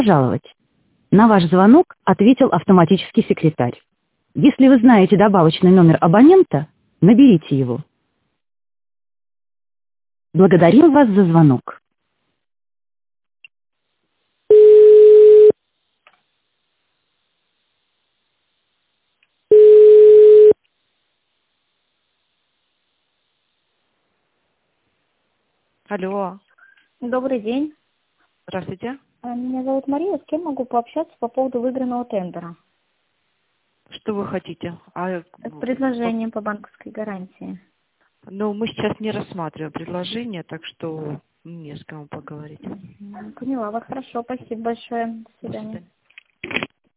пожаловать. На ваш звонок ответил автоматический секретарь. Если вы знаете добавочный номер абонента, наберите его. Благодарим вас за звонок. Алло, Добрый день. здравствуйте. Меня зовут Мария. С кем могу пообщаться по поводу выигранного тендера? Что вы хотите? С предложением по банковской гарантии. Ну, мы сейчас не рассматриваем предложение, так что не с кем поговорить. Поняла вас. Хорошо. Спасибо большое. До До свидания. свидания.